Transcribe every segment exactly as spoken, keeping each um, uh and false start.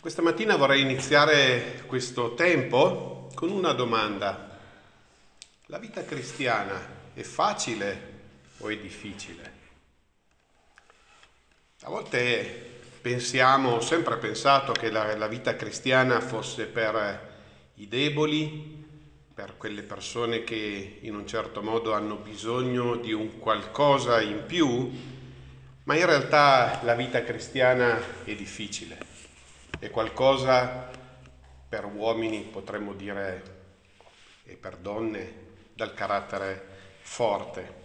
Questa mattina vorrei iniziare questo tempo con una domanda. La vita cristiana è facile o è difficile? A volte pensiamo, ho sempre pensato che la, la vita cristiana fosse per i deboli, per quelle persone che in un certo modo hanno bisogno di un qualcosa in più, ma in realtà la vita cristiana è difficile. È qualcosa per uomini, potremmo dire, e per donne, dal carattere forte.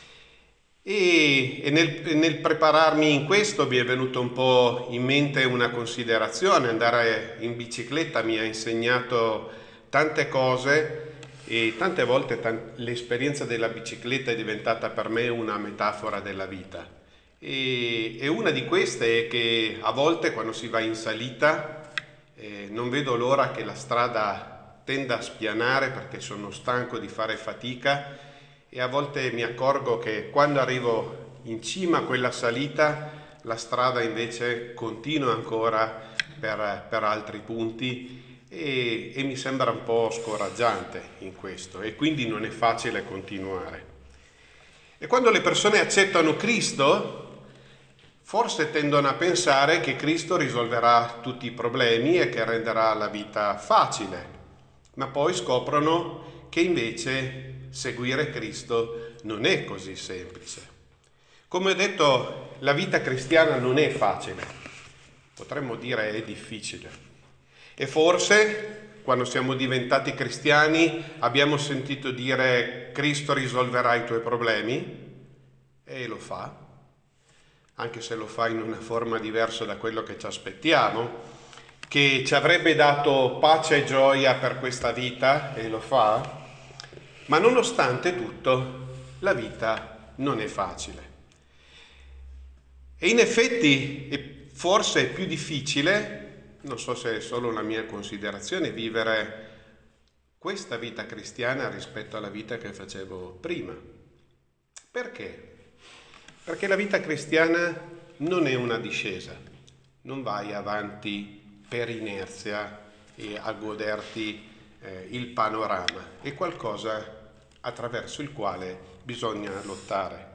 E, e nel, nel prepararmi in questo mi è venuto un po' in mente una considerazione. Andare in bicicletta mi ha insegnato tante cose e tante volte t- l'esperienza della bicicletta è diventata per me una metafora della vita. E, e una di queste è che a volte quando si va in salita eh, non vedo l'ora che la strada tenda a spianare perché sono stanco di fare fatica, e a volte mi accorgo che quando arrivo in cima a quella salita la strada invece continua ancora per, per altri punti e, e mi sembra un po' scoraggiante in questo, e quindi non è facile continuare. E quando le persone accettano Cristo, forse tendono a pensare che Cristo risolverà tutti i problemi e che renderà la vita facile, ma poi scoprono che invece seguire Cristo non è così semplice. Come ho detto, la vita cristiana non è facile, potremmo dire è difficile. E forse, quando siamo diventati cristiani, abbiamo sentito dire Cristo risolverà i tuoi problemi, e lo fa, anche se lo fa in una forma diversa da quello che ci aspettiamo, che ci avrebbe dato pace e gioia per questa vita, e lo fa, ma nonostante tutto la vita non è facile. E in effetti è forse più difficile, non so se è solo una mia considerazione, vivere questa vita cristiana rispetto alla vita che facevo prima. Perché? Perché la vita cristiana non è una discesa, non vai avanti per inerzia e a goderti eh, il panorama, è qualcosa attraverso il quale bisogna lottare.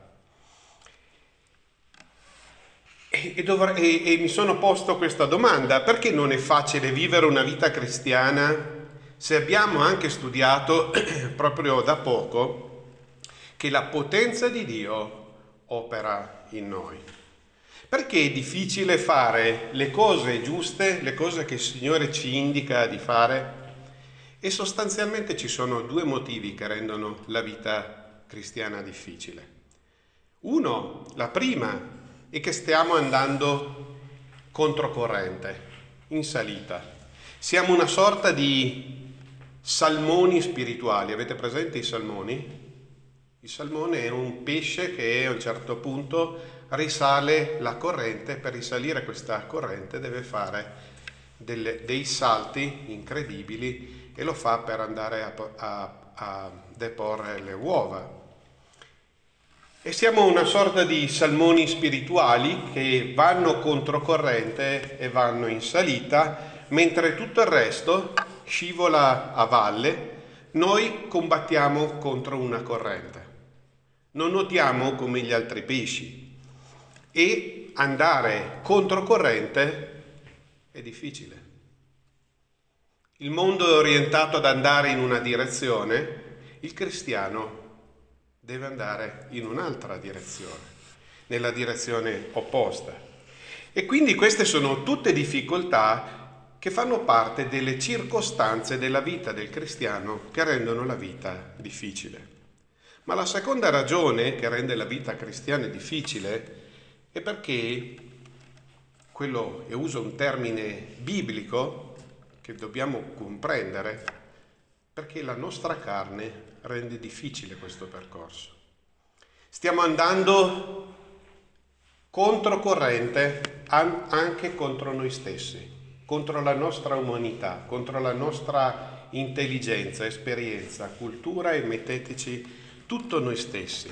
E, e, dovr- e, e mi sono posto questa domanda: perché non è facile vivere una vita cristiana se abbiamo anche studiato proprio da poco che la potenza di Dio opera in noi? Perché è difficile fare le cose giuste, le cose che il Signore ci indica di fare? E sostanzialmente ci sono due motivi che rendono la vita cristiana difficile. Uno, la prima, è che stiamo andando controcorrente, in salita. Siamo una sorta di salmoni spirituali. Avete presente i salmoni? Il salmone è un pesce che a un certo punto risale la corrente. Per risalire questa corrente deve fare delle, dei salti incredibili, e lo fa per andare a, a, a deporre le uova. E siamo una sorta di salmoni spirituali che vanno controcorrente e vanno in salita, mentre tutto il resto scivola a valle. Noi combattiamo contro una corrente. Non nuotiamo come gli altri pesci, e andare controcorrente è difficile. Il mondo è orientato ad andare in una direzione, il cristiano deve andare in un'altra direzione, nella direzione opposta. E quindi queste sono tutte difficoltà che fanno parte delle circostanze della vita del cristiano che rendono la vita difficile. Ma la seconda ragione che rende la vita cristiana difficile è perché, quello, e uso un termine biblico che dobbiamo comprendere, perché la nostra carne rende difficile questo percorso. Stiamo andando controcorrente anche contro noi stessi, contro la nostra umanità, contro la nostra intelligenza, esperienza, cultura, e metteteci tutto noi stessi.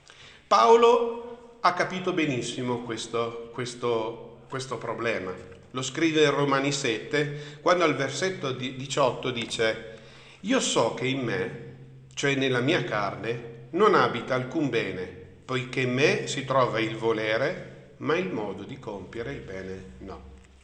Paolo ha capito benissimo questo, questo, questo problema. Lo scrive in Romani sette, quando al versetto diciotto dice: io so che in me, cioè nella mia carne, non abita alcun bene, poiché in me si trova il volere, ma il modo di compiere il bene no.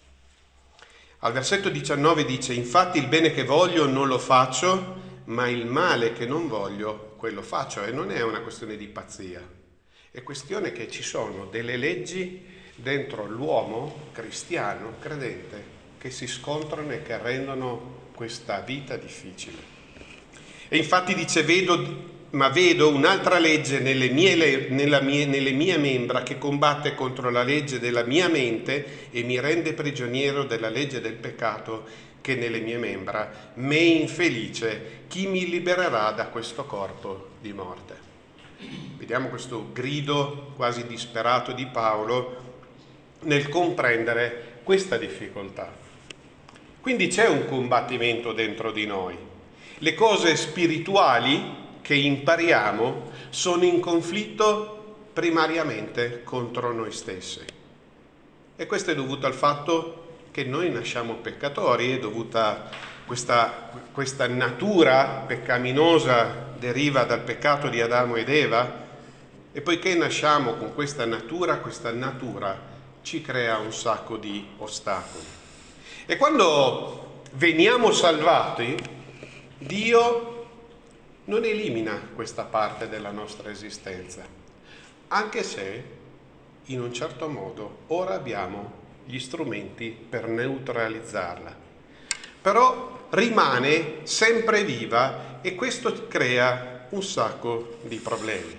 Al versetto diciannove dice: infatti il bene che voglio non lo faccio, ma il male che non voglio, quello faccio. E non è una questione di pazzia, è questione che ci sono delle leggi dentro l'uomo cristiano, credente, che si scontrano e che rendono questa vita difficile. E infatti dice: vedo, ma vedo un'altra legge nelle mie, nella mie, nelle mie membra, che combatte contro la legge della mia mente e mi rende prigioniero della legge del peccato che nelle mie membra. Me infelice, chi mi libererà da questo corpo di morte? Vediamo questo grido quasi disperato di Paolo nel comprendere questa difficoltà. Quindi c'è un combattimento dentro di noi. Le cose spirituali che impariamo sono in conflitto primariamente contro noi stessi. E questo è dovuto al fatto che noi nasciamo peccatori, è dovuta questa, questa natura peccaminosa deriva dal peccato di Adamo ed Eva, e poiché nasciamo con questa natura, questa natura ci crea un sacco di ostacoli. E quando veniamo salvati, Dio non elimina questa parte della nostra esistenza, anche se in un certo modo ora abbiamo gli strumenti per neutralizzarla. Però rimane sempre viva e questo crea un sacco di problemi.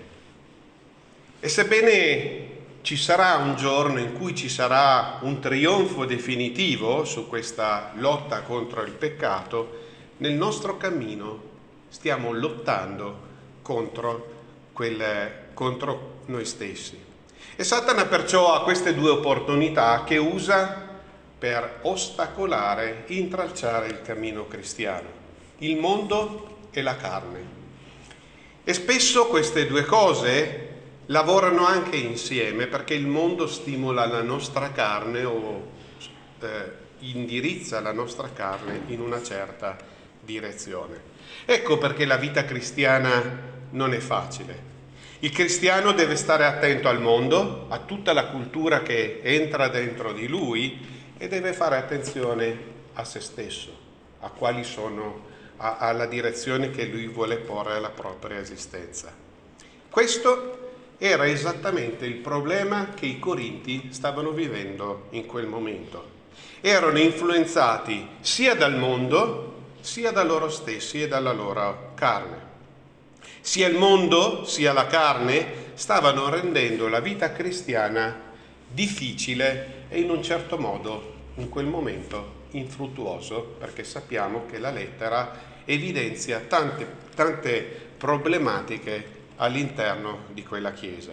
E sebbene ci sarà un giorno in cui ci sarà un trionfo definitivo su questa lotta contro il peccato, nel nostro cammino stiamo lottando contro, quel, contro noi stessi. E Satana perciò ha queste due opportunità che usa per ostacolare, intralciare il cammino cristiano: il mondo e la carne. E spesso queste due cose lavorano anche insieme, perché il mondo stimola la nostra carne o eh, indirizza la nostra carne in una certa direzione. Ecco perché la vita cristiana non è facile. Il cristiano deve stare attento al mondo, a tutta la cultura che entra dentro di lui, e deve fare attenzione a se stesso, a quali sono, a, alla direzione che lui vuole porre alla propria esistenza. Questo era esattamente il problema che i Corinti stavano vivendo in quel momento. Erano influenzati sia dal mondo sia da loro stessi e dalla loro carne. Sia il mondo sia la carne stavano rendendo la vita cristiana difficile e in un certo modo in quel momento infruttuoso, perché sappiamo che la lettera evidenzia tante, tante problematiche all'interno di quella chiesa.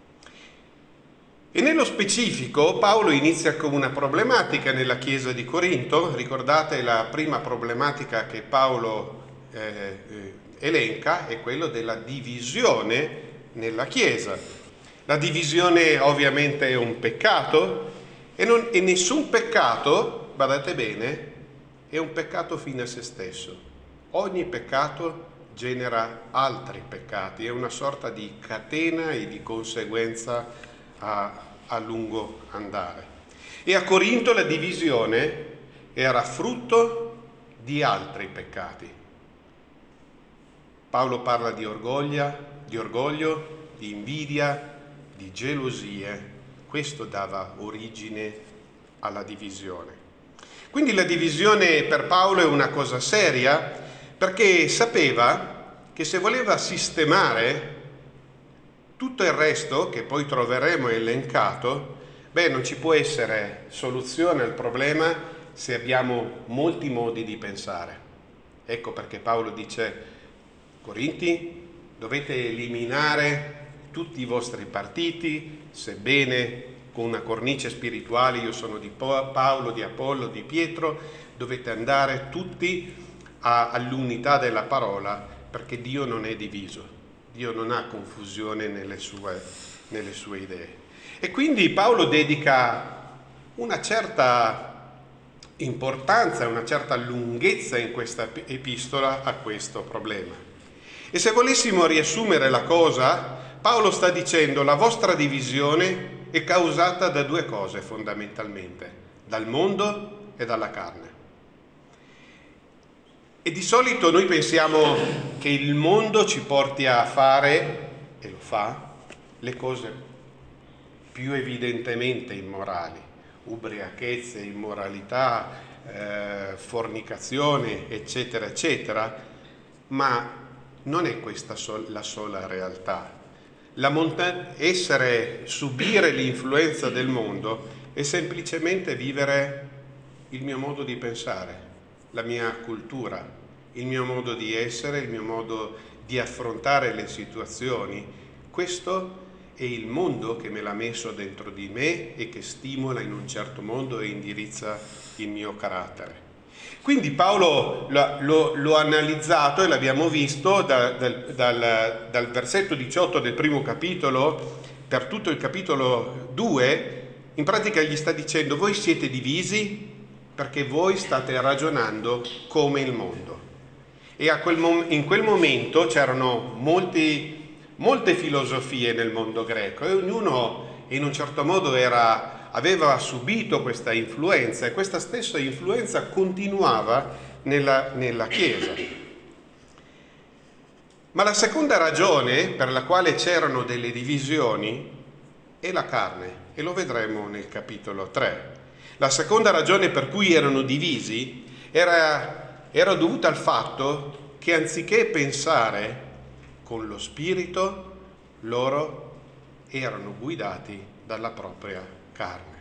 E nello specifico Paolo inizia con una problematica nella chiesa di Corinto. Ricordate, la prima problematica che Paolo eh, elenca è quello della divisione nella chiesa. La divisione ovviamente è un peccato e, non, e nessun peccato, badate bene, è un peccato fine a se stesso. Ogni peccato genera altri peccati, è una sorta di catena e di conseguenza a, a lungo andare. E a Corinto la divisione era frutto di altri peccati. Paolo parla di orgoglio, di orgoglio, di invidia, di gelosie. Questo dava origine alla divisione. Quindi la divisione per Paolo è una cosa seria, perché sapeva che se voleva sistemare tutto il resto, che poi troveremo elencato, beh, non ci può essere soluzione al problema se abbiamo molti modi di pensare. Ecco perché Paolo dice: Corinti, dovete eliminare tutti i vostri partiti, sebbene con una cornice spirituale, io sono di Paolo, di Apollo, di Pietro, dovete andare tutti a, all'unità della parola, perché Dio non è diviso. Dio non ha confusione nelle sue, nelle sue idee. E quindi Paolo dedica una certa importanza e una certa lunghezza in questa epistola a questo problema. E se volessimo riassumere la cosa, Paolo sta dicendo: la vostra divisione è causata da due cose fondamentalmente, dal mondo e dalla carne. E di solito noi pensiamo che il mondo ci porti a fare, e lo fa, le cose più evidentemente immorali, ubriachezze, immoralità, eh, fornicazione, eccetera, eccetera, ma non è questa sol- la sola realtà. La monta- essere, subire l'influenza del mondo è semplicemente vivere il mio modo di pensare, la mia cultura, il mio modo di essere, il mio modo di affrontare le situazioni. Questo è il mondo che me l'ha messo dentro di me e che stimola in un certo modo e indirizza il mio carattere. Quindi Paolo lo, lo, lo ha analizzato e l'abbiamo visto da, dal, dal, dal versetto diciotto del primo capitolo per tutto il capitolo due. In pratica gli sta dicendo: voi siete divisi perché voi state ragionando come il mondo. E a quel mom- in quel momento c'erano molti, molte filosofie nel mondo greco e ognuno in un certo modo era, aveva subito questa influenza, e questa stessa influenza continuava nella, nella Chiesa. Ma la seconda ragione per la quale c'erano delle divisioni è la carne, e lo vedremo nel capitolo tre. La seconda ragione per cui erano divisi era, era dovuta al fatto che anziché pensare con lo spirito, loro erano guidati dalla propria carne.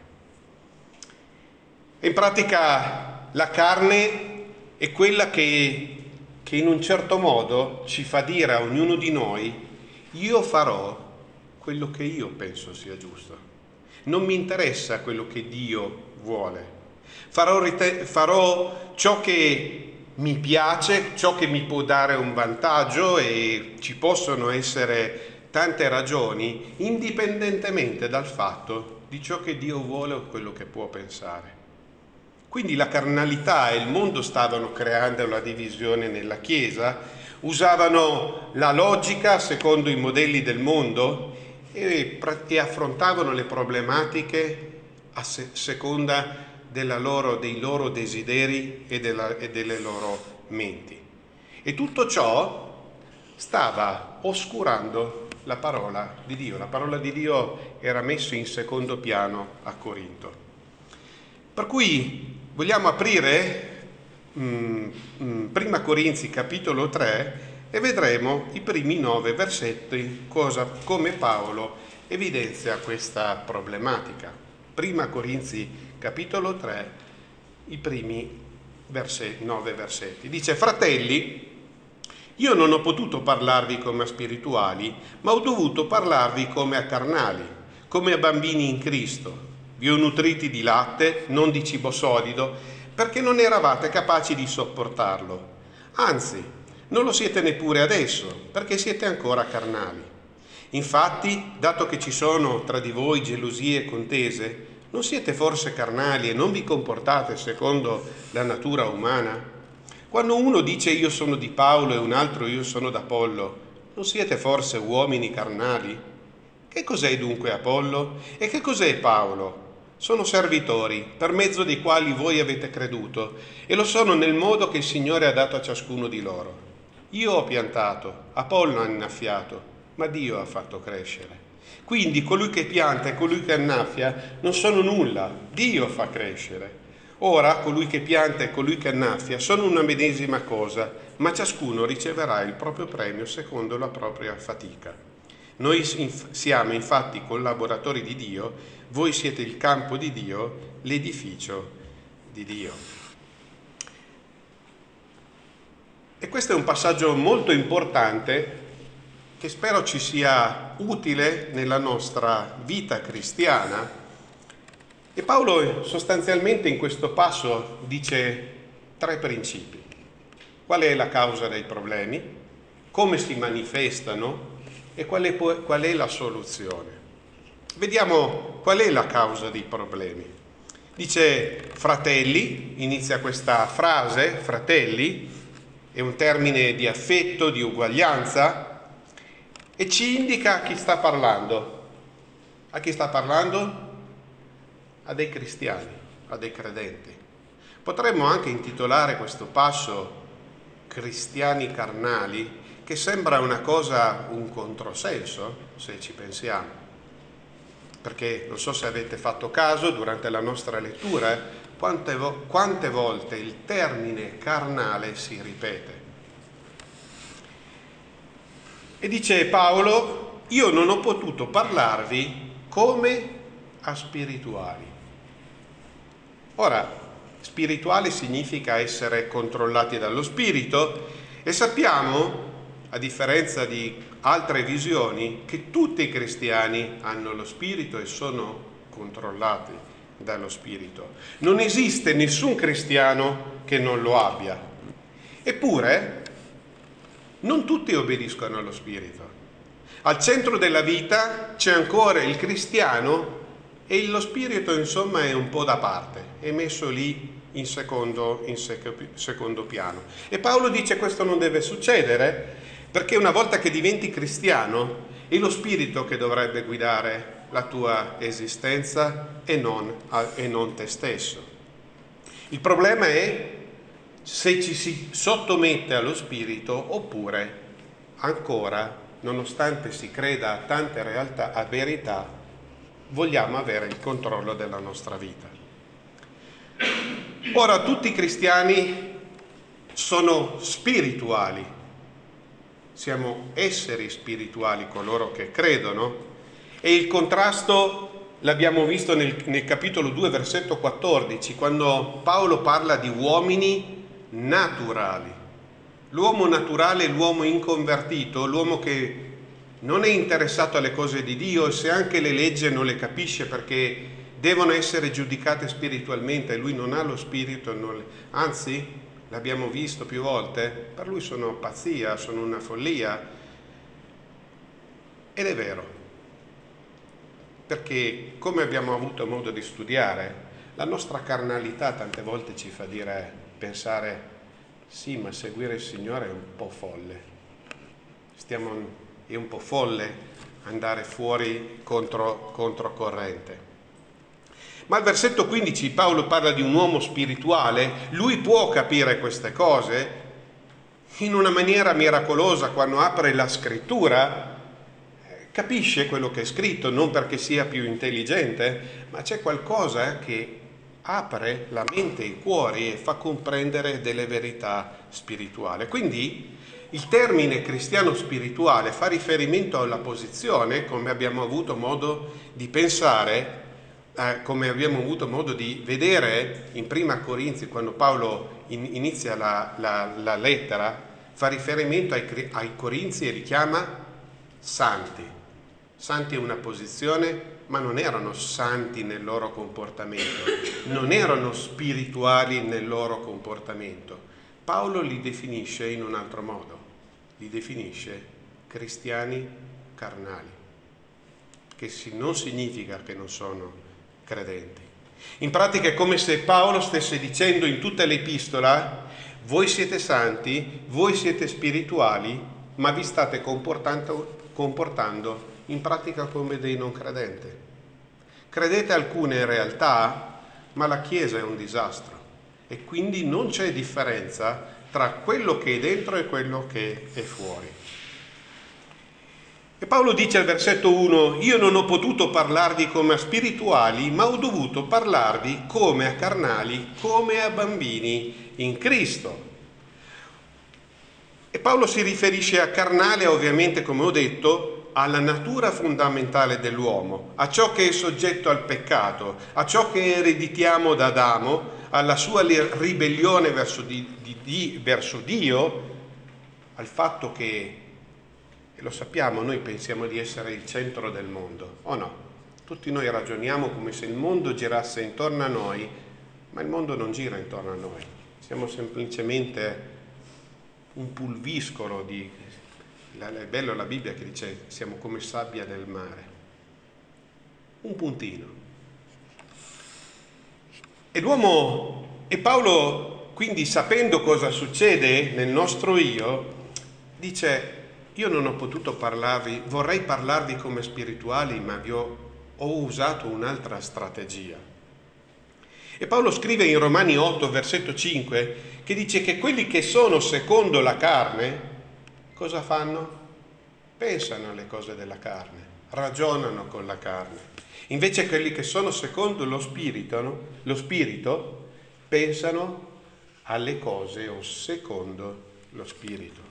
In pratica la carne è quella che, che in un certo modo ci fa dire a ognuno di noi: io farò quello che io penso sia giusto, non mi interessa quello che Dio vuole, farò, rite- farò ciò che mi piace, ciò che mi può dare un vantaggio, e ci possono essere tante ragioni indipendentemente dal fatto di ciò che Dio vuole o quello che può pensare. Quindi la carnalità e il mondo stavano creando la divisione nella Chiesa, usavano la logica secondo i modelli del mondo e, e affrontavano le problematiche a se- seconda della loro, dei loro desideri e, della, e delle loro menti. E tutto ciò stava oscurando la parola di Dio. La parola di Dio era messa in secondo piano a Corinto. Per cui vogliamo aprire mh, mh, Prima Corinzi capitolo tre e vedremo i primi nove versetti, cosa, come Paolo evidenzia questa problematica. Prima Corinzi capitolo tre, i primi versetti, nove versetti. Dice: fratelli, io non ho potuto parlarvi come a spirituali, ma ho dovuto parlarvi come a carnali, come a bambini in Cristo. Vi ho nutriti di latte, non di cibo solido, perché non eravate capaci di sopportarlo. Anzi, non lo siete neppure adesso, perché siete ancora carnali. Infatti, dato che ci sono tra di voi gelosie e contese, non siete forse carnali e non vi comportate secondo la natura umana? Quando uno dice io sono di Paolo e un altro io sono d'Apollo, non siete forse uomini carnali? Che cos'è dunque Apollo? E che cos'è Paolo? Sono servitori, per mezzo dei quali voi avete creduto, e lo sono nel modo che il Signore ha dato a ciascuno di loro. Io ho piantato, Apollo ha innaffiato, ma Dio ha fatto crescere. Quindi colui che pianta e colui che annaffia non sono nulla, Dio fa crescere. Ora colui che pianta e colui che annaffia sono una medesima cosa, ma ciascuno riceverà il proprio premio secondo la propria fatica. Noi siamo infatti collaboratori di Dio, voi siete il campo di Dio, l'edificio di Dio. E questo è un passaggio molto importante che spero ci sia utile nella nostra vita cristiana. E Paolo sostanzialmente in questo passo dice tre principi. Qual è la causa dei problemi? Come si manifestano? E qual è, qual è la soluzione? Vediamo qual è la causa dei problemi. Dice fratelli, inizia questa frase, fratelli, è un termine di affetto, di uguaglianza, e ci indica a chi sta parlando. A chi sta parlando? A dei cristiani, a dei credenti. Potremmo anche intitolare questo passo cristiani carnali, che sembra una cosa, un controsenso, se ci pensiamo. Perché non so se avete fatto caso durante la nostra lettura, quante, vo- quante volte il termine carnale si ripete. E dice Paolo, io non ho potuto parlarvi come a spirituali. Ora, spirituali significa essere controllati dallo spirito, e sappiamo, a differenza di altre visioni, che tutti i cristiani hanno lo spirito e sono controllati dallo spirito. Non esiste nessun cristiano che non lo abbia. Eppure, non tutti obbediscono allo spirito. Al centro della vita c'è ancora il cristiano e lo spirito, insomma, è un po' da parte, è messo lì in secondo, in secondo piano. E Paolo dice che questo non deve succedere, perché una volta che diventi cristiano è lo spirito che dovrebbe guidare la tua esistenza e non, e non te stesso. Il problema è se ci si sottomette allo spirito oppure ancora, nonostante si creda a tante realtà, a verità, vogliamo avere il controllo della nostra vita. Ora, tutti i cristiani sono spirituali, siamo esseri spirituali coloro che credono, e il contrasto l'abbiamo visto nel, nel capitolo due, versetto quattordici, quando Paolo parla di uomini naturali. L'uomo naturale è l'uomo inconvertito, l'uomo che non è interessato alle cose di Dio, e se anche le legge non le capisce perché devono essere giudicate spiritualmente, e lui non ha lo spirito, non le... anzi, l'abbiamo visto più volte, per lui sono pazzia, sono una follia. Ed è vero, perché come abbiamo avuto modo di studiare, la nostra carnalità tante volte ci fa dire, pensare, sì, ma seguire il Signore è un po' folle, stiamo, è un po' folle andare fuori contro, controcorrente. Ma al versetto quindici Paolo parla di un uomo spirituale, lui può capire queste cose in una maniera miracolosa. Quando apre la scrittura capisce quello che è scritto, non perché sia più intelligente, ma c'è qualcosa che apre la mente e i cuori e fa comprendere delle verità spirituali. Quindi il termine cristiano spirituale fa riferimento alla posizione, come abbiamo avuto modo di pensare, eh, come abbiamo avuto modo di vedere in Prima Corinzi, quando Paolo in, inizia la, la, la lettera, fa riferimento ai, ai Corinzi e li chiama santi. Santi è una posizione, ma non erano santi nel loro comportamento, non erano spirituali nel loro comportamento. Paolo li definisce in un altro modo, li definisce cristiani carnali, che non significa che non sono credenti. In pratica è come se Paolo stesse dicendo in tutta l'epistola: voi siete santi, voi siete spirituali, ma vi state comportando, comportando in pratica come dei non credenti. Credete alcune realtà, ma la Chiesa è un disastro, e quindi non c'è differenza tra quello che è dentro e quello che è fuori. E Paolo dice al versetto uno: io non ho potuto parlarvi come a spirituali, ma ho dovuto parlarvi come a carnali, come a bambini in Cristo. E Paolo si riferisce a carnale, ovviamente, come ho detto, alla natura fondamentale dell'uomo, a ciò che è soggetto al peccato, a ciò che ereditiamo da Adamo, alla sua ribellione verso, di, di, di, verso Dio, al fatto che, e lo sappiamo, noi pensiamo di essere il centro del mondo, o no? Tutti noi ragioniamo come se il mondo girasse intorno a noi, ma il mondo non gira intorno a noi, siamo semplicemente un pulviscolo di... È bello la Bibbia che dice siamo come sabbia del mare, un puntino. E l'uomo, e Paolo, quindi sapendo cosa succede nel nostro io, dice: io non ho potuto parlarvi, vorrei parlarvi come spirituali, ma vi ho, ho usato un'altra strategia. E Paolo scrive in Romani otto, versetto cinque, che dice che quelli che sono secondo la carne, cosa fanno? Pensano alle cose della carne, ragionano con la carne. Invece quelli che sono secondo lo spirito, no? Lo spirito, pensano alle cose o secondo lo spirito.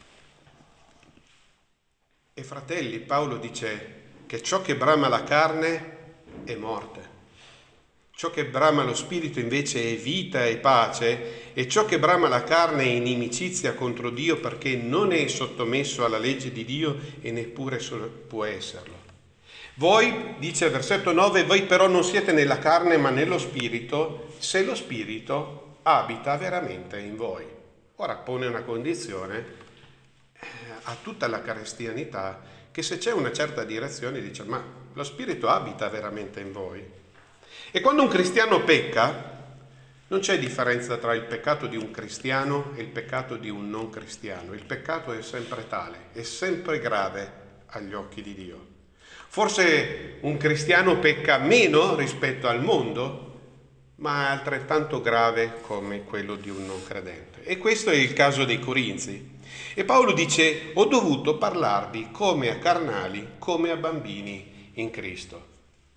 E fratelli, Paolo dice che ciò che brama la carne è morte. Ciò che brama lo spirito invece è vita e pace, e ciò che brama la carne è inimicizia contro Dio, perché non è sottomesso alla legge di Dio e neppure può esserlo. Voi, dice il versetto nove, voi però non siete nella carne ma nello spirito, se lo spirito abita veramente in voi. Ora pone una condizione a tutta la cristianità, che se c'è una certa direzione dice: ma lo spirito abita veramente in voi? E quando un cristiano pecca, non c'è differenza tra il peccato di un cristiano e il peccato di un non cristiano. Il peccato è sempre tale, è sempre grave agli occhi di Dio. Forse un cristiano pecca meno rispetto al mondo, ma è altrettanto grave come quello di un non credente. E questo è il caso dei Corinzi. E Paolo dice: ho dovuto parlarvi come a carnali, come a bambini in Cristo.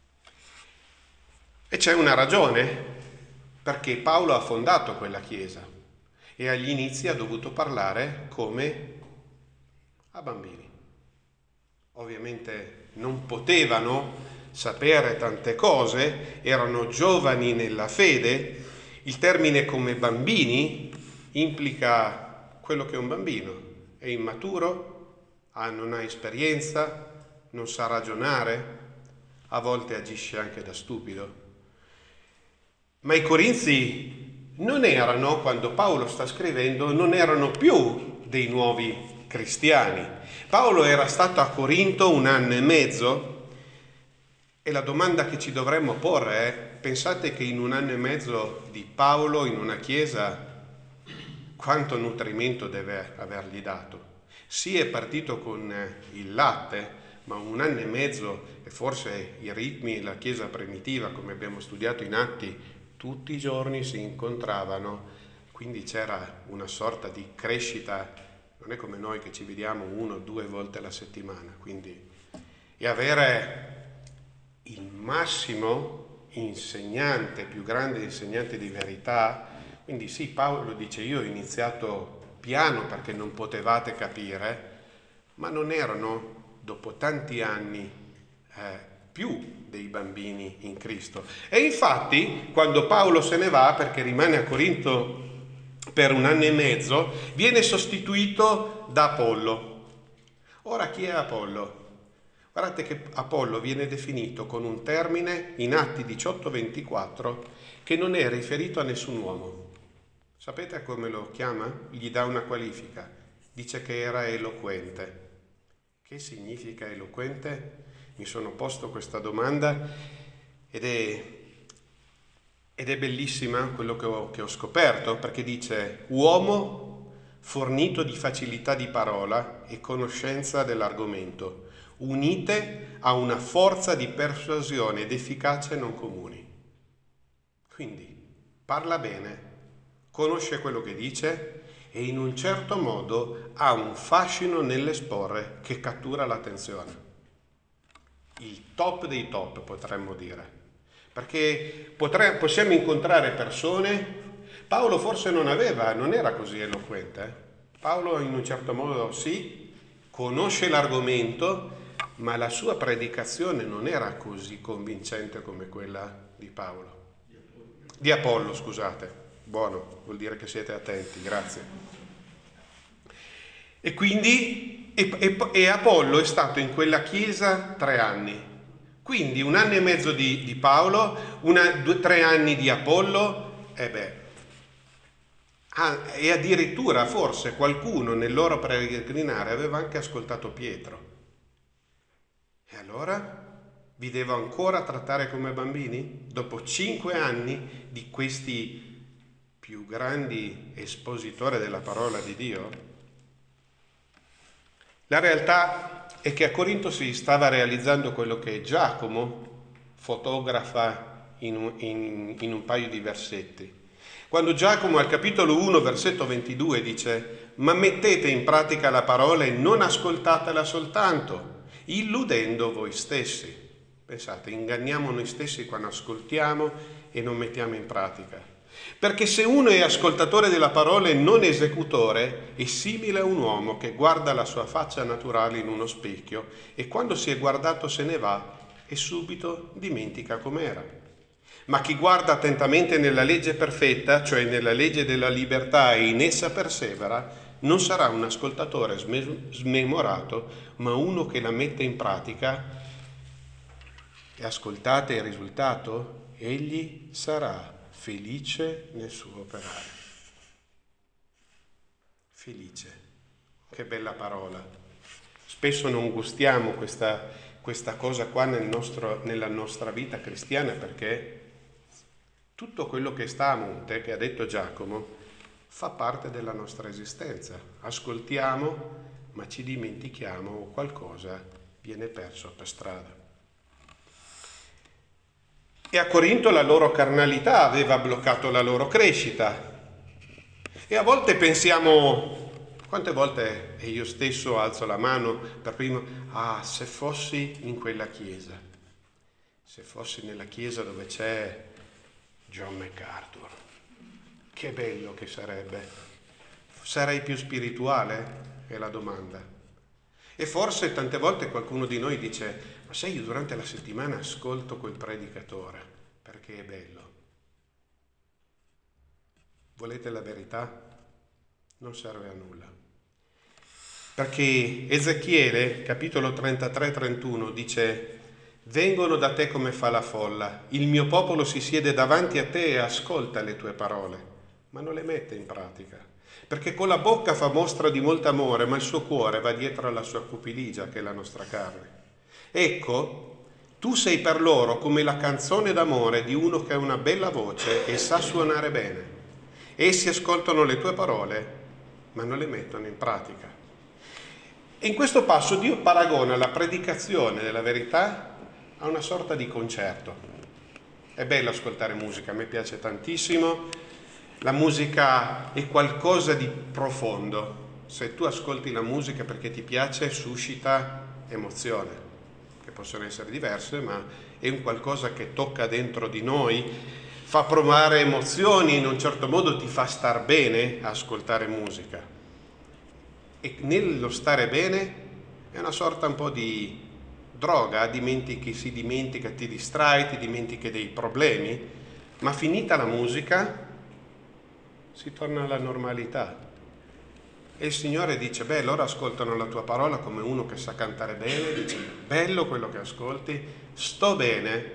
E c'è una ragione, perché Paolo ha fondato quella chiesa e agli inizi ha dovuto parlare come a bambini. Ovviamente non potevano sapere tante cose, erano giovani nella fede. Il termine come bambini implica quello che è un bambino: è immaturo, non ha esperienza, non sa ragionare, a volte agisce anche da stupido. Ma i Corinzi non erano, quando Paolo sta scrivendo, non erano più dei nuovi cristiani. Paolo era stato a Corinto un anno e mezzo, e la domanda che ci dovremmo porre è: pensate che in un anno e mezzo di Paolo in una chiesa quanto nutrimento deve avergli dato? Sì, è partito con il latte, ma un anno e mezzo, e forse i ritmi, la chiesa primitiva, come abbiamo studiato in Atti, tutti i giorni si incontravano, quindi c'era una sorta di crescita. Non è come noi che ci vediamo uno o due volte alla settimana, quindi, e avere il massimo insegnante, più grande insegnante di verità. Quindi sì, Paolo dice: io ho iniziato piano perché non potevate capire, ma non erano, dopo tanti anni, eh, più dei bambini in Cristo. E infatti, quando Paolo se ne va, perché rimane a Corinto per un anno e mezzo, viene sostituito da Apollo. Ora, chi è Apollo? Guardate che Apollo viene definito con un termine in Atti diciotto ventiquattro che non è riferito a nessun uomo. Sapete come lo chiama? Gli dà una qualifica. Dice che era eloquente. Che significa eloquente? Mi sono posto questa domanda ed è, ed è bellissima quello che ho, che ho scoperto, perché dice: uomo fornito di facilità di parola e conoscenza dell'argomento, unite a una forza di persuasione ed efficacia non comuni. Quindi parla bene, conosce quello che dice e in un certo modo ha un fascino nell'esporre che cattura l'attenzione. Il top dei top, potremmo dire, perché potre, possiamo incontrare persone. Paolo forse non aveva, non era così eloquente. Eh? Paolo in un certo modo sì, conosce l'argomento, ma la sua predicazione non era così convincente come quella di Paolo. Di Apollo, scusate. Buono, vuol dire che siete attenti, grazie. E quindi e, e, e Apollo è stato in quella chiesa tre anni. Quindi un anno e mezzo di, di Paolo, una, due, tre anni di Apollo, e beh, ah, e addirittura forse qualcuno nel loro peregrinare aveva anche ascoltato Pietro. E allora Vi devo ancora trattare come bambini? Dopo cinque anni di questi più grandi espositori della parola di Dio? La realtà è che a Corinto si stava realizzando quello che Giacomo fotografa in un, in, in un paio di versetti. Quando Giacomo al capitolo uno, versetto ventidue dice: «Ma mettete in pratica la parola e non ascoltatela soltanto, illudendo voi stessi». Pensate, inganniamo noi stessi quando ascoltiamo e non mettiamo in pratica. Perché se uno è ascoltatore della parola e non esecutore, è simile a un uomo che guarda la sua faccia naturale in uno specchio e quando si è guardato se ne va e subito dimentica com'era. Ma chi guarda attentamente nella legge perfetta, cioè nella legge della libertà, e in essa persevera, non sarà un ascoltatore smemorato, ma uno che la mette in pratica. E ascoltate il risultato? Egli sarà felice nel suo operare. Felice. Che bella parola. Spesso non gustiamo questa, questa cosa qua nel nostro, nella nostra vita cristiana, perché tutto quello che sta a monte, che ha detto Giacomo, fa parte della nostra esistenza. Ascoltiamo, ma ci dimentichiamo o qualcosa viene perso per strada. E a Corinto la loro carnalità aveva bloccato la loro crescita. E a volte pensiamo, quante volte, e io stesso alzo la mano per primo, ah, se fossi in quella chiesa, se fossi nella chiesa dove c'è John MacArthur, che bello che sarebbe. Sarei più spirituale? È la domanda. E forse tante volte qualcuno di noi dice: ma sai, io durante la settimana ascolto quel predicatore perché è bello. Volete la verità? Non serve a nulla. Perché Ezechiele, capitolo trentatré trentuno, dice: vengono da te come fa la folla, il mio popolo si siede davanti a te e ascolta le tue parole, ma non le mette in pratica. Perché con la bocca fa mostra di molto amore, ma il suo cuore va dietro alla sua cupidigia, che è la nostra carne. Ecco, tu sei per loro come la canzone d'amore di uno che ha una bella voce e sa suonare bene. Essi ascoltano le tue parole, ma non le mettono in pratica. E in questo passo Dio paragona la predicazione della verità a una sorta di concerto. È bello ascoltare musica, a me piace tantissimo. La musica è qualcosa di profondo. Se tu ascolti la musica perché ti piace, suscita emozione, che possono essere diverse, ma è un qualcosa che tocca dentro di noi, fa provare emozioni, in un certo modo ti fa star bene ascoltare musica. E nello stare bene è una sorta un po' di droga, dimentichi, si dimentica, ti distrai, ti dimentichi dei problemi, ma finita la musica si torna alla normalità. E il Signore dice: beh, loro ascoltano la tua parola come uno che sa cantare bene, dice: bello quello che ascolti, sto bene,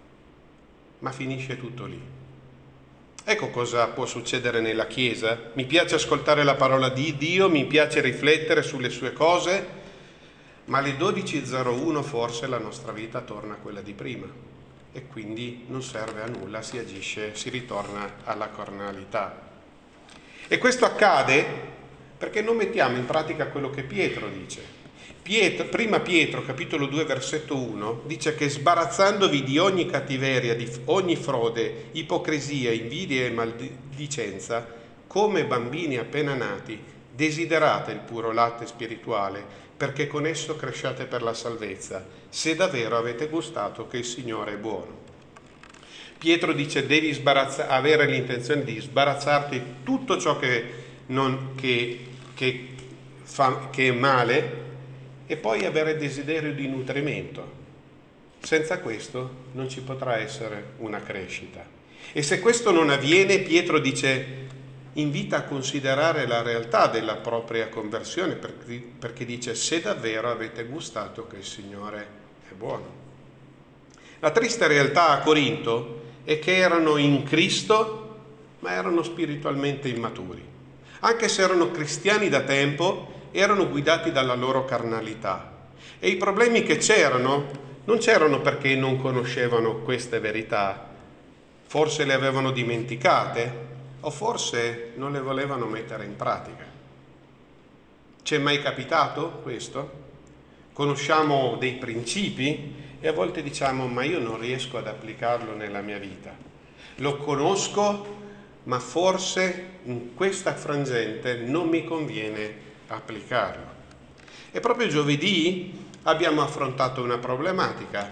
ma finisce tutto lì. Ecco cosa può succedere nella Chiesa. Mi piace ascoltare la parola di Dio, mi piace riflettere sulle sue cose, ma alle dodici e zero uno forse la nostra vita torna a quella di prima e quindi non serve a nulla, si agisce, si ritorna alla carnalità. E questo accade perché non mettiamo in pratica quello che Pietro dice. Pietro, prima Pietro, capitolo due, versetto uno, dice che sbarazzandovi di ogni cattiveria, di ogni frode, ipocrisia, invidia e maldicenza, come bambini appena nati, desiderate il puro latte spirituale, perché con esso cresciate per la salvezza, se davvero avete gustato che il Signore è buono. Pietro dice: devi sbarazza- avere l'intenzione di sbarazzarti tutto ciò che, non, che, che, fa, che è male, e poi avere desiderio di nutrimento. Senza questo non ci potrà essere una crescita. E se questo non avviene, Pietro dice, invita a considerare la realtà della propria conversione, perché dice: se davvero avete gustato che il Signore è buono. La triste realtà a Corinto è che erano in Cristo, ma erano spiritualmente immaturi. Anche se erano cristiani da tempo, erano guidati dalla loro carnalità. E i problemi che c'erano non c'erano perché non conoscevano queste verità, forse le avevano dimenticate o forse non le volevano mettere in pratica. Ci è mai capitato questo? Conosciamo dei principi e a volte diciamo ma io non riesco ad applicarlo nella mia vita. Lo conosco, ma forse in questa frangente non mi conviene applicarlo. E proprio giovedì abbiamo affrontato una problematica.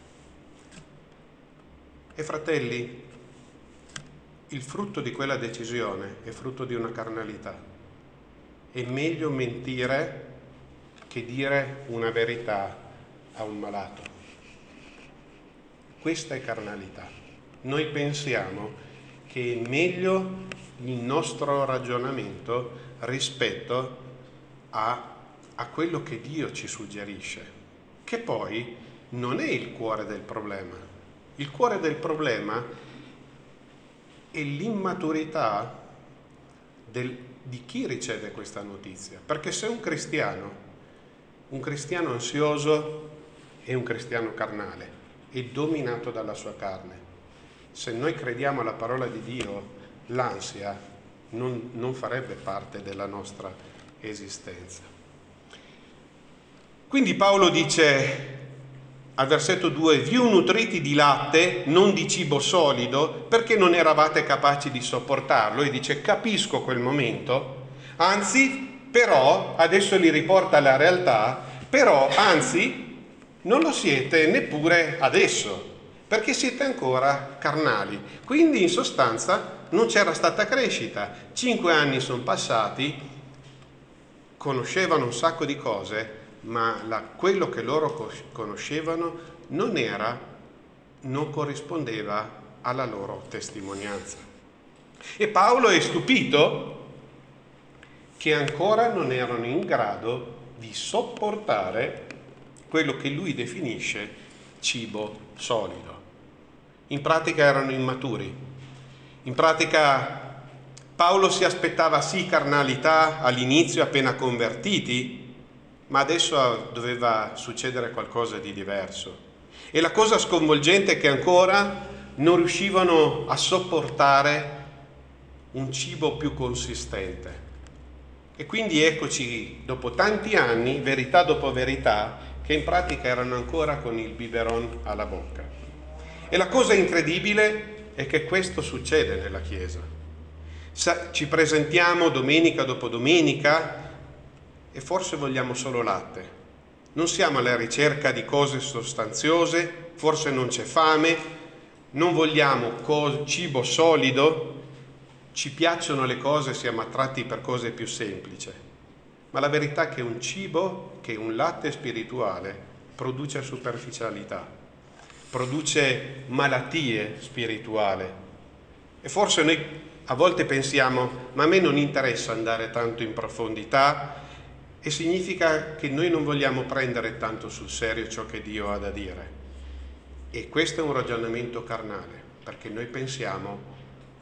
E fratelli, il frutto di quella decisione è frutto di una carnalità. È meglio mentire che dire una verità a un malato. Questa è carnalità. Noi pensiamo che è meglio il nostro ragionamento rispetto a, a quello che Dio ci suggerisce, che poi non è il cuore del problema. Il cuore del problema è l'immaturità del, di chi riceve questa notizia. Perché se un cristiano, un cristiano ansioso è un cristiano carnale, è dominato dalla sua carne. Se noi crediamo alla parola di Dio, l'ansia non, non farebbe parte della nostra esistenza. Quindi Paolo dice al versetto due: vi nutriti di latte, non di cibo solido, perché non eravate capaci di sopportarlo. E dice: capisco quel momento, anzi, però, adesso li riporta alla realtà, però, anzi, non lo siete neppure adesso, perché siete ancora carnali. Quindi, in sostanza, non c'era stata crescita. Cinque anni sono passati, conoscevano un sacco di cose, ma la, quello che loro conoscevano non era, non corrispondeva alla loro testimonianza. E Paolo è stupito che ancora non erano in grado di sopportare quello che lui definisce cibo solido. In pratica erano immaturi. In pratica Paolo si aspettava sì carnalità all'inizio appena convertiti, ma adesso doveva succedere qualcosa di diverso. E la cosa sconvolgente è che ancora non riuscivano a sopportare un cibo più consistente. E quindi eccoci, dopo tanti anni, verità dopo verità, che in pratica erano ancora con il biberon alla bocca. E la cosa incredibile è che questo succede nella Chiesa. Ci presentiamo domenica dopo domenica e forse vogliamo solo latte. Non siamo alla ricerca di cose sostanziose, forse non c'è fame, non vogliamo co- cibo solido, ci piacciono le cose, siamo attratti per cose più semplici. Ma la verità è che un cibo, che un latte spirituale, produce superficialità, produce malattie spirituali. E forse noi a volte pensiamo, ma a me non interessa andare tanto in profondità, e significa che noi non vogliamo prendere tanto sul serio ciò che Dio ha da dire. E questo è un ragionamento carnale, perché noi pensiamo,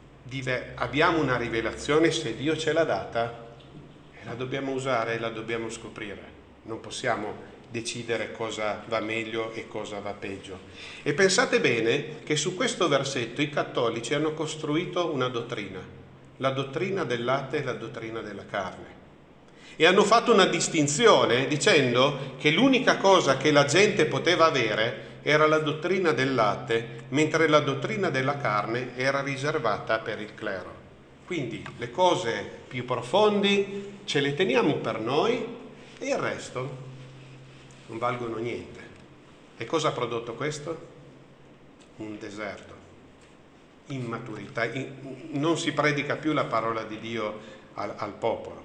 abbiamo una rivelazione, se Dio ce l'ha data, la dobbiamo usare e la dobbiamo scoprire. Non possiamo decidere cosa va meglio e cosa va peggio. E pensate bene che su questo versetto i cattolici hanno costruito una dottrina, la dottrina del latte e la dottrina della carne. E hanno fatto una distinzione dicendo che l'unica cosa che la gente poteva avere era la dottrina del latte, mentre la dottrina della carne era riservata per il clero. Quindi le cose più profondi ce le teniamo per noi e il resto non valgono niente. E cosa ha prodotto questo? Un deserto, immaturità. Non si predica più la parola di Dio al, al popolo.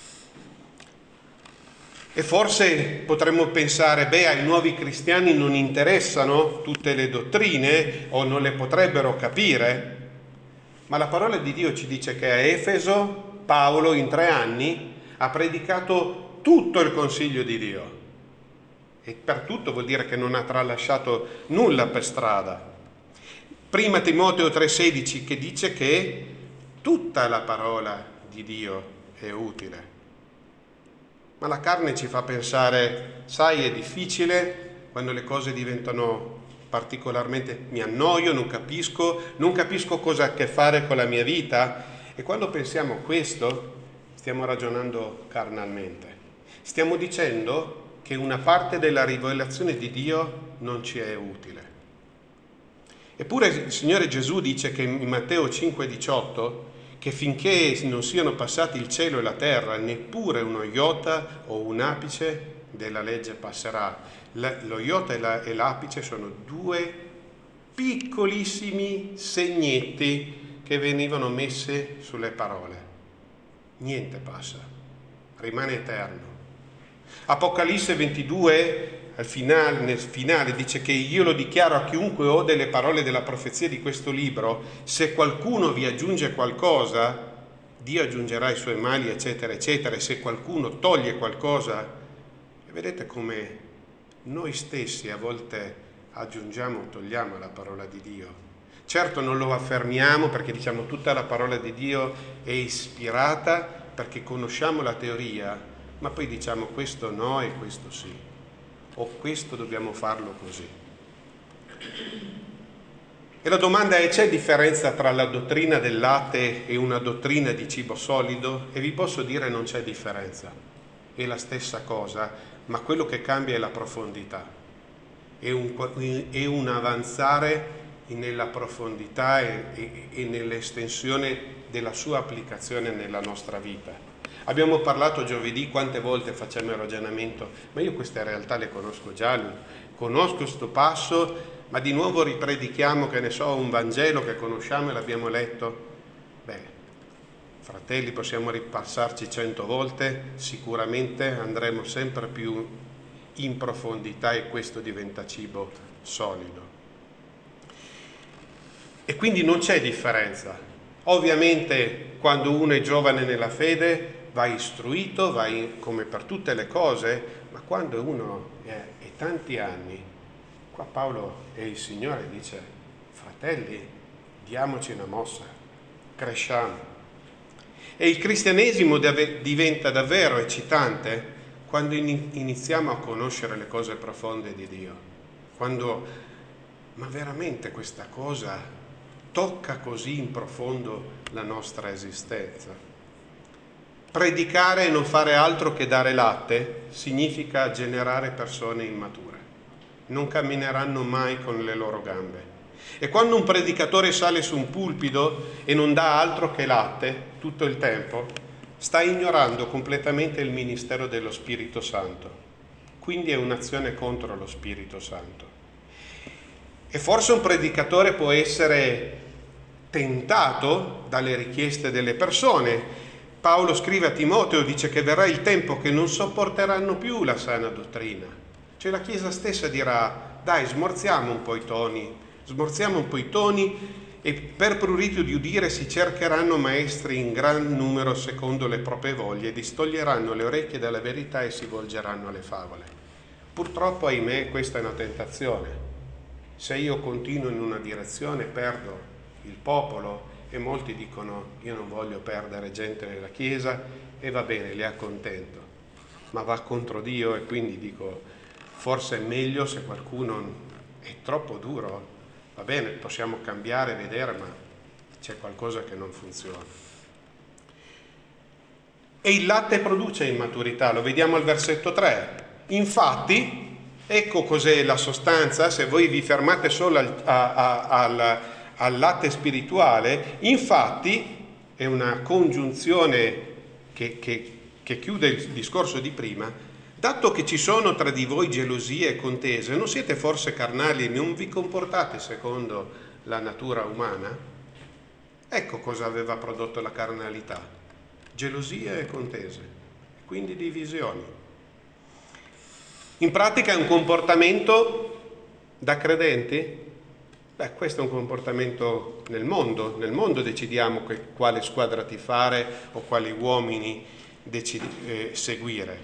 E forse potremmo pensare, beh, ai nuovi cristiani non interessano tutte le dottrine o non le potrebbero capire, ma la parola di Dio ci dice che a Efeso Paolo in tre anni ha predicato tutto il consiglio di Dio. E per tutto vuol dire che non ha tralasciato nulla per strada. Prima Timoteo tre sedici che dice che tutta la parola di Dio è utile. Ma la carne ci fa pensare, sai, è difficile, quando le cose diventano particolarmente, mi annoio, non capisco, non capisco cosa ha a che fare con la mia vita. E quando pensiamo a questo, stiamo ragionando carnalmente. Stiamo dicendo che una parte della rivelazione di Dio non ci è utile. Eppure il Signore Gesù dice che in Matteo cinque diciotto che finché non siano passati il cielo e la terra, neppure uno iota o un apice della legge passerà. Lo iota e, la, e l'apice sono due piccolissimi segnetti che venivano messi sulle parole. Niente passa, rimane eterno. Apocalisse ventidue, al finale, nel finale, dice che io lo dichiaro a chiunque ode le parole della profezia di questo libro, se qualcuno vi aggiunge qualcosa, Dio aggiungerà i suoi mali, eccetera, eccetera, e se qualcuno toglie qualcosa, e vedete come noi stessi a volte aggiungiamo o togliamo alla parola di Dio. Certo non lo affermiamo perché diciamo tutta la parola di Dio è ispirata, perché conosciamo la teoria, ma poi diciamo questo no e questo sì, o questo dobbiamo farlo così. E la domanda è: c'è differenza tra la dottrina del latte e una dottrina di cibo solido? E vi posso dire non c'è differenza, è la stessa cosa, ma quello che cambia è la profondità, è un, è un avanzare nella profondità e, e, e nell'estensione della sua applicazione nella nostra vita. Abbiamo parlato giovedì, quante volte facciamo il ragionamento, ma io queste realtà le conosco già, conosco questo passo, ma di nuovo ripredichiamo, che ne so, un Vangelo che conosciamo e l'abbiamo letto. Beh, fratelli, possiamo ripassarci cento volte, sicuramente andremo sempre più in profondità e questo diventa cibo solido. E quindi non c'è differenza. Ovviamente quando uno è giovane nella fede va istruito, va in, come per tutte le cose, ma quando uno è, è tanti anni, qua Paolo e il Signore dice: fratelli, diamoci una mossa, cresciamo. E il cristianesimo deve, diventa davvero eccitante quando in, iniziamo a conoscere le cose profonde di Dio, quando, ma veramente questa cosa tocca così in profondo la nostra esistenza. Predicare e non fare altro che dare latte significa generare persone immature. Non cammineranno mai con le loro gambe. E quando un predicatore sale su un pulpito e non dà altro che latte tutto il tempo, sta ignorando completamente il ministero dello Spirito Santo. Quindi è un'azione contro lo Spirito Santo. E forse un predicatore può essere tentato dalle richieste delle persone. Paolo scrive a Timoteo, dice che verrà il tempo che non sopporteranno più la sana dottrina. Cioè la Chiesa stessa dirà: dai, smorziamo un po' i toni, smorziamo un po' i toni, e per prurito di udire si cercheranno maestri in gran numero secondo le proprie voglie, distoglieranno le orecchie dalla verità e si volgeranno alle favole. Purtroppo, ahimè, questa è una tentazione. Se io continuo in una direzione perdo il popolo, e molti dicono: io non voglio perdere gente nella Chiesa, e va bene, li accontento, ma va contro Dio. E quindi dico, forse è meglio se qualcuno è troppo duro, va bene, possiamo cambiare, vedere, ma c'è qualcosa che non funziona. E il latte produce immaturità, lo vediamo al versetto tre. Infatti, ecco cos'è la sostanza, se voi vi fermate solo al, a, a, al, al latte spirituale. Infatti è una congiunzione che, che, che chiude il discorso di prima. Dato che ci sono tra di voi gelosie e contese, non siete forse carnali e non vi comportate secondo la natura umana? Ecco cosa aveva prodotto la carnalità: gelosie e contese, quindi divisioni. In pratica è un comportamento da credenti? Beh, questo è un comportamento nel mondo. Nel mondo decidiamo che, quale squadra tifare o quali uomini decidi, eh, seguire.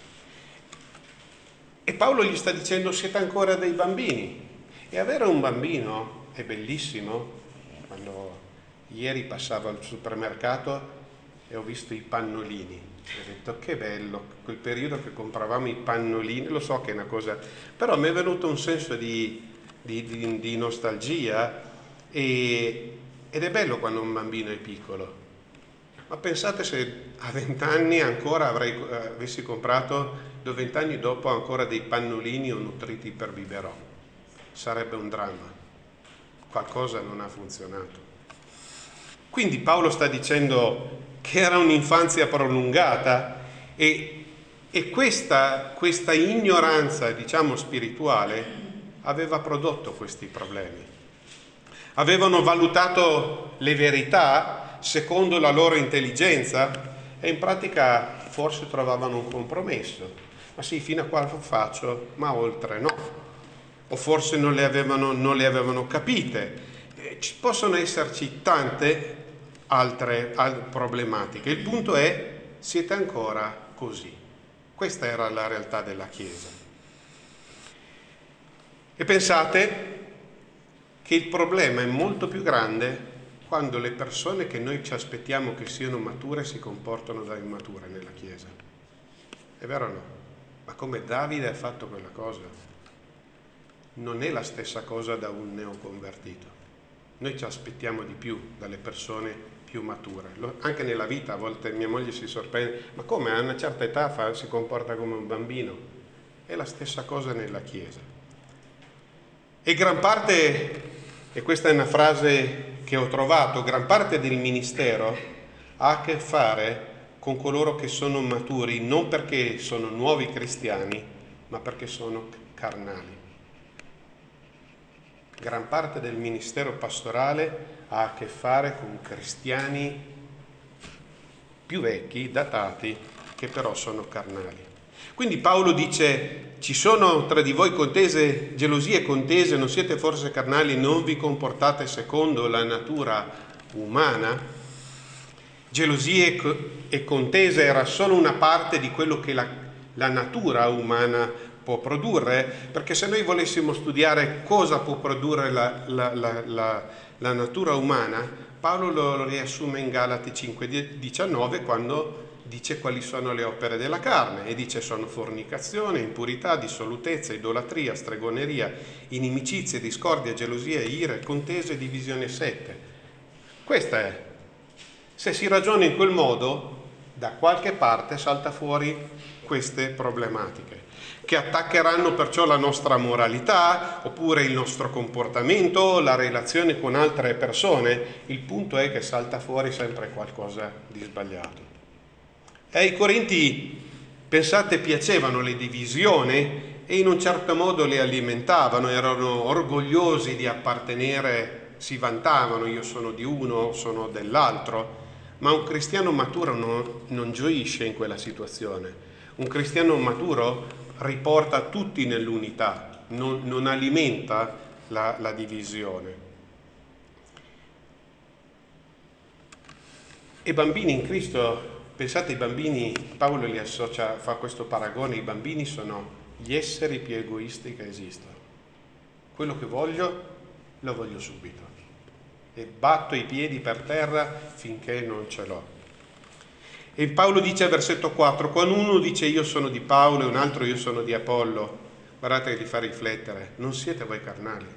E Paolo gli sta dicendo: siete ancora dei bambini. E avere un bambino è bellissimo. Quando ieri passavo al supermercato e ho visto i pannolini. Ho detto che bello, quel periodo che compravamo i pannolini, lo so che è una cosa, però mi è venuto un senso di, di, di, di nostalgia e, ed è bello quando un bambino è piccolo. Ma pensate se a vent'anni ancora avrei, avessi comprato, vent'anni dopo ancora dei pannolini o nutriti per biberò. Sarebbe un dramma. Qualcosa non ha funzionato. Quindi Paolo sta dicendo che era un'infanzia prolungata e, e questa, questa ignoranza, diciamo, spirituale aveva prodotto questi problemi. Avevano valutato le verità secondo la loro intelligenza e in pratica forse trovavano un compromesso. Ma sì, fino a qua lo faccio, ma oltre no. O forse non le avevano, non le avevano capite. Eh, ci possono esserci tante altre, altre problematiche. Il punto è, siete ancora così. Questa era la realtà della Chiesa. E pensate che il problema è molto più grande quando le persone che noi ci aspettiamo che siano mature si comportano da immature nella Chiesa. È vero o no? Ma come Davide ha fatto quella cosa? Non è la stessa cosa da un neoconvertito. Noi ci aspettiamo di più dalle persone più mature. Anche nella vita a volte mia moglie si sorprende, ma come a una certa età fa, si comporta come un bambino? È la stessa cosa nella Chiesa. E gran parte, e questa è una frase che ho trovato, gran parte del ministero ha a che fare con coloro che sono maturi, non perché sono nuovi cristiani, ma perché sono carnali. Gran parte del ministero pastorale ha a che fare con cristiani più vecchi, datati, che però sono carnali. Quindi Paolo dice: ci sono tra di voi contese, gelosie e contese, non siete forse carnali, non vi comportate secondo la natura umana? Gelosie e contese era solo una parte di quello che la, la natura umana può produrre, perché se noi volessimo studiare cosa può produrre la, la, la, la, la natura umana, Paolo lo, lo riassume in Galati cinque diciannove quando dice quali sono le opere della carne e dice sono fornicazione, impurità, dissolutezza, idolatria, stregoneria, inimicizie, discordia, gelosia, ire, contese, divisione sette. Questa è. Se si ragiona in quel modo, da qualche parte salta fuori queste problematiche, che attaccheranno perciò la nostra moralità, oppure il nostro comportamento, la relazione con altre persone. Il punto è che salta fuori sempre qualcosa di sbagliato. E ai Corinti, pensate, piacevano le divisioni e in un certo modo le alimentavano, erano orgogliosi di appartenere, si vantavano, io sono di uno, sono dell'altro, ma un cristiano maturo non, non gioisce in quella situazione. Un cristiano maturo riporta tutti nell'unità, non, non alimenta la, la divisione. E bambini in Cristo, pensate ai bambini, Paolo li associa, fa questo paragone, i bambini sono gli esseri più egoisti che esistano. Quello che voglio, lo voglio subito. E batto i piedi per terra finché non ce l'ho. E Paolo dice al versetto quattro, quando uno dice io sono di Paolo e un altro io sono di Apollo, guardate che ti fa riflettere, non siete voi carnali.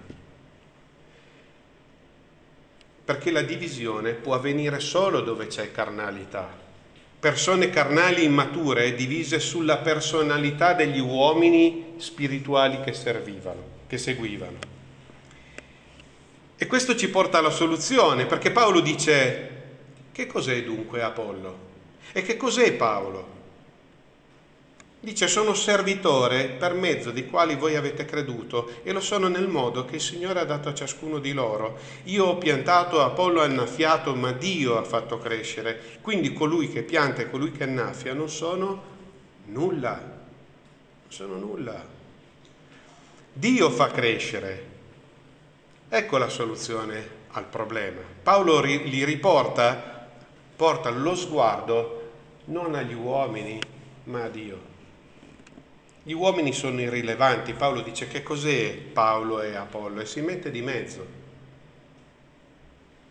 Perché la divisione può avvenire solo dove c'è carnalità. Persone carnali immature divise sulla personalità degli uomini spirituali che servivano, che seguivano. E questo ci porta alla soluzione, perché Paolo dice, che cos'è dunque Apollo? E che cos'è Paolo? Dice, sono servitore per mezzo di quali voi avete creduto e lo sono nel modo che il Signore ha dato a ciascuno di loro. Io ho piantato, Apollo ha annaffiato, ma Dio ha fatto crescere. Quindi colui che pianta e colui che annaffia non sono nulla. Non sono nulla. Dio fa crescere. Ecco la soluzione al problema. Paolo li riporta, porta lo sguardo non agli uomini, ma a Dio. Gli uomini sono irrilevanti. Paolo dice che cos'è Paolo e Apollo e si mette di mezzo.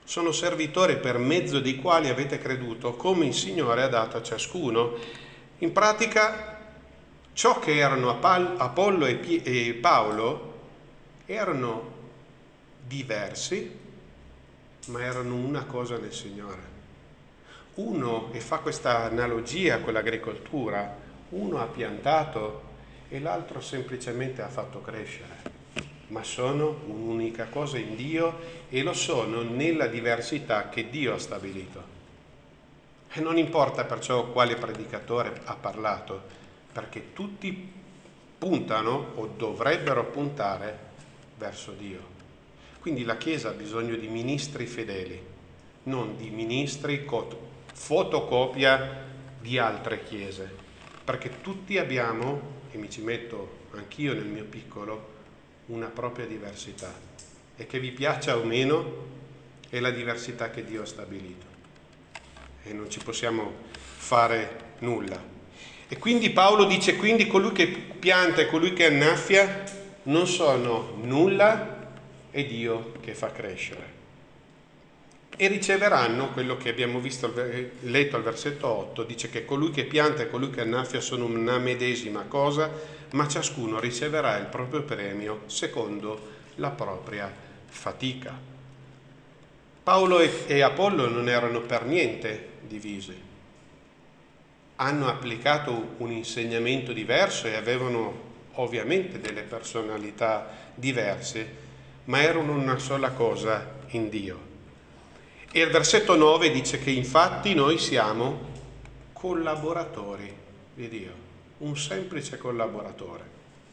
Sono servitori per mezzo dei quali avete creduto, come il Signore ha dato a ciascuno. In pratica, ciò che erano Apollo e Paolo erano diversi, ma erano una cosa nel Signore. Uno, e fa questa analogia con l'agricoltura, uno ha piantato e l'altro semplicemente ha fatto crescere, ma sono un'unica cosa in Dio e lo sono nella diversità che Dio ha stabilito. E non importa perciò quale predicatore ha parlato, perché tutti puntano o dovrebbero puntare verso Dio. Quindi la Chiesa ha bisogno di ministri fedeli, non di ministri fotocopia di altre chiese, perché tutti abbiamo, e mi ci metto anch'io nel mio piccolo, una propria diversità, e che vi piaccia o meno è la diversità che Dio ha stabilito e non ci possiamo fare nulla. E quindi Paolo dice: quindi colui che pianta e colui che annaffia non sono nulla, è Dio che fa crescere. E riceveranno quello che abbiamo visto, letto al versetto otto, dice che colui che pianta e colui che annaffia sono una medesima cosa, ma ciascuno riceverà il proprio premio secondo la propria fatica. Paolo e Apollo non erano per niente divisi. Hanno applicato un insegnamento diverso e avevano ovviamente delle personalità diverse, ma erano una sola cosa in Dio. E il versetto nove dice che infatti noi siamo collaboratori di Dio, un semplice collaboratore.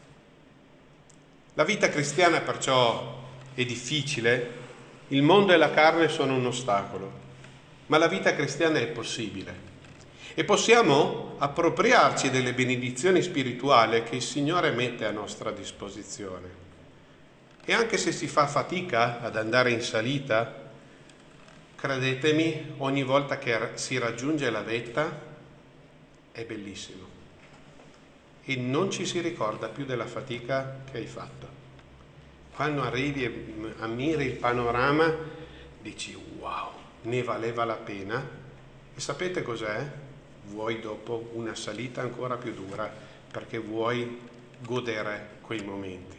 La vita cristiana perciò è difficile, il mondo e la carne sono un ostacolo, ma la vita cristiana è possibile e possiamo appropriarci delle benedizioni spirituali che il Signore mette a nostra disposizione. E anche se si fa fatica ad andare in salita, credetemi, ogni volta che si raggiunge la vetta è bellissimo e non ci si ricorda più della fatica che hai fatto. Quando arrivi e ammiri il panorama dici wow, ne valeva la pena. E sapete cos'è? Vuoi dopo una salita ancora più dura perché vuoi godere quei momenti.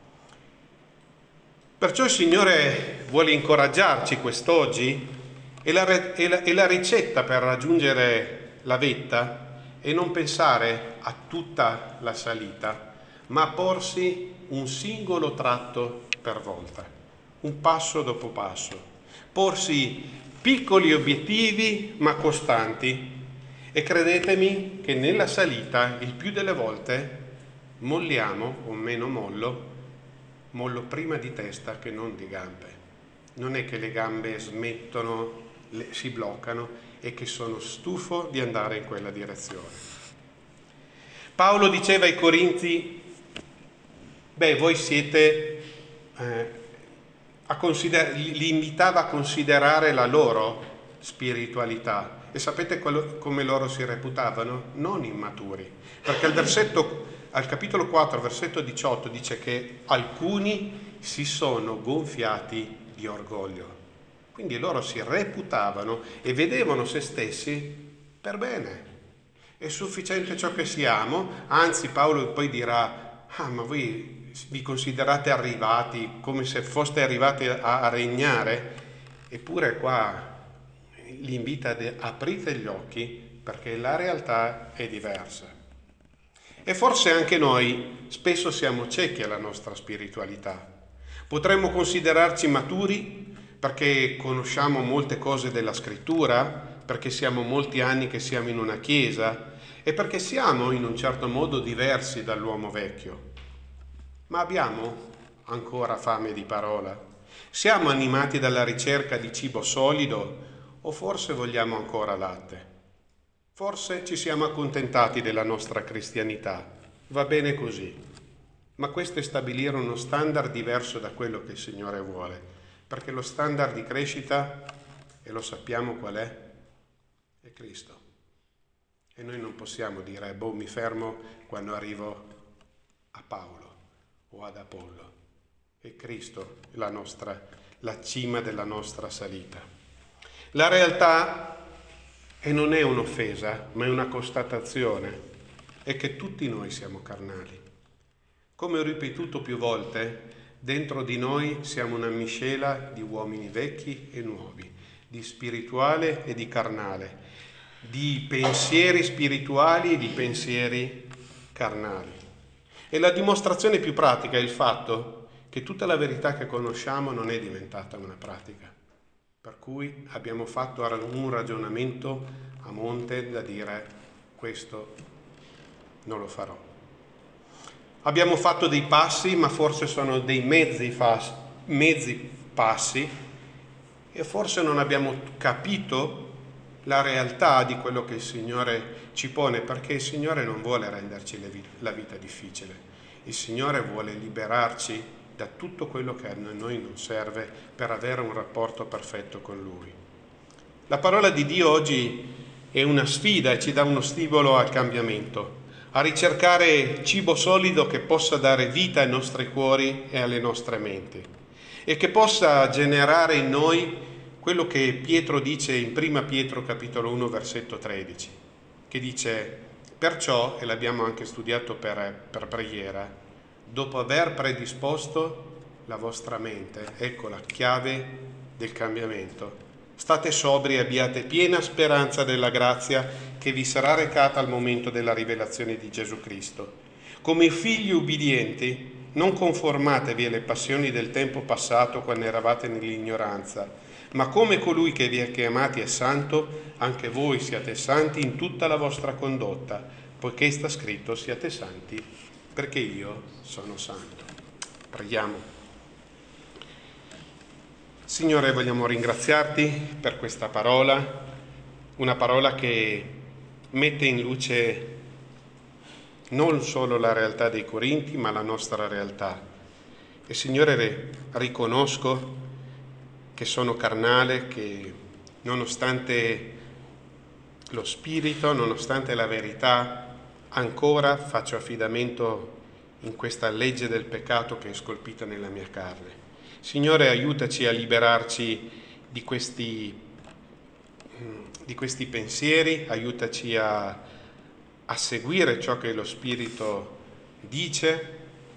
Perciò il Signore vuole incoraggiarci quest'oggi e la, e, la, e la ricetta per raggiungere la vetta è non pensare a tutta la salita, ma a porsi un singolo tratto per volta, un passo dopo passo, porsi piccoli obiettivi ma costanti. E credetemi che nella salita il più delle volte molliamo, o meno mollo, mollo prima di testa che non di gambe. Non è che le gambe smettono, le, si bloccano, è che sono stufo di andare in quella direzione. Paolo diceva ai Corinzi: beh, voi siete, eh, a consider- li invitava a considerare la loro spiritualità. E sapete quello, come loro si reputavano? Non immaturi. Perché al versetto al capitolo quattro, versetto diciotto, dice che alcuni si sono gonfiati di orgoglio. Quindi loro si reputavano e vedevano se stessi per bene. È sufficiente ciò che siamo, anzi Paolo poi dirà: ah, ma voi vi considerate arrivati come se foste arrivati a, a regnare? Eppure qua li invita ad aprite gli occhi perché la realtà è diversa. E forse anche noi spesso siamo ciechi alla nostra spiritualità. Potremmo considerarci maturi perché conosciamo molte cose della scrittura, perché siamo molti anni che siamo in una chiesa e perché siamo in un certo modo diversi dall'uomo vecchio. Ma abbiamo ancora fame di parola? Siamo animati dalla ricerca di cibo solido o forse vogliamo ancora latte? Forse ci siamo accontentati della nostra cristianità, va bene così, ma questo è stabilire uno standard diverso da quello che il Signore vuole, perché lo standard di crescita, e lo sappiamo qual è, è Cristo. E noi non possiamo dire, boh, mi fermo quando arrivo a Paolo o ad Apollo. È Cristo la nostra, la cima della nostra salita. La realtà, e non è un'offesa, ma è una constatazione, è che tutti noi siamo carnali. Come ho ripetuto più volte, dentro di noi siamo una miscela di uomini vecchi e nuovi, di spirituale e di carnale, di pensieri spirituali e di pensieri carnali. E la dimostrazione più pratica è il fatto che tutta la verità che conosciamo non è diventata una pratica. Per cui abbiamo fatto un ragionamento a monte da dire: questo non lo farò. Abbiamo fatto dei passi, ma forse sono dei mezzi, fas, mezzi passi, e forse non abbiamo capito la realtà di quello che il Signore ci pone, perché il Signore non vuole renderci la vita difficile. Il Signore vuole liberarci da tutto quello che a noi non serve per avere un rapporto perfetto con Lui. La parola di Dio oggi è una sfida e ci dà uno stimolo al cambiamento, a ricercare cibo solido che possa dare vita ai nostri cuori e alle nostre menti e che possa generare in noi quello che Pietro dice in prima Pietro capitolo uno versetto tredici, che dice: perciò, e l'abbiamo anche studiato per, per preghiera, dopo aver predisposto la vostra mente, ecco la chiave del cambiamento, state sobri e abbiate piena speranza della grazia che vi sarà recata al momento della rivelazione di Gesù Cristo. Come figli ubbidienti, non conformatevi alle passioni del tempo passato quando eravate nell'ignoranza, ma come colui che vi ha chiamati è santo, anche voi siate santi in tutta la vostra condotta, poiché sta scritto: siate santi perché io sono santo. Preghiamo. Signore, vogliamo ringraziarti per questa parola, una parola che mette in luce non solo la realtà dei Corinti, ma la nostra realtà. E Signore, riconosco che sono carnale, che nonostante lo spirito, nonostante la verità, ancora faccio affidamento in questa legge del peccato che è scolpita nella mia carne. Signore, aiutaci a liberarci di questi, di questi pensieri, aiutaci a, a seguire ciò che lo Spirito dice,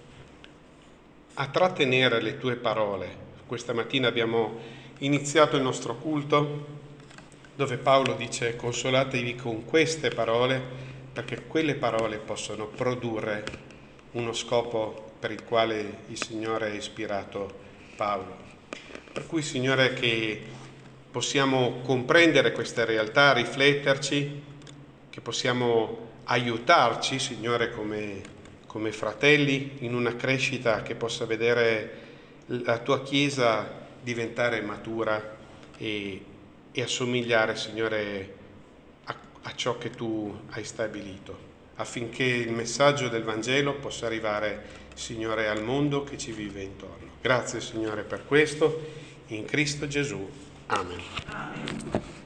a trattenere le tue parole. Questa mattina abbiamo iniziato il nostro culto dove Paolo dice: consolatevi con queste parole, perché quelle parole possono produrre uno scopo per il quale il Signore ha ispirato Paolo. Per cui, Signore, che possiamo comprendere queste realtà, rifletterci, che possiamo aiutarci, Signore, come, come fratelli in una crescita che possa vedere la tua Chiesa diventare matura e, e assomigliare, Signore, a, a ciò che tu hai stabilito, affinché il messaggio del Vangelo possa arrivare, Signore, al mondo che ci vive intorno. Grazie, Signore, per questo, in Cristo Gesù. Amen. Amen.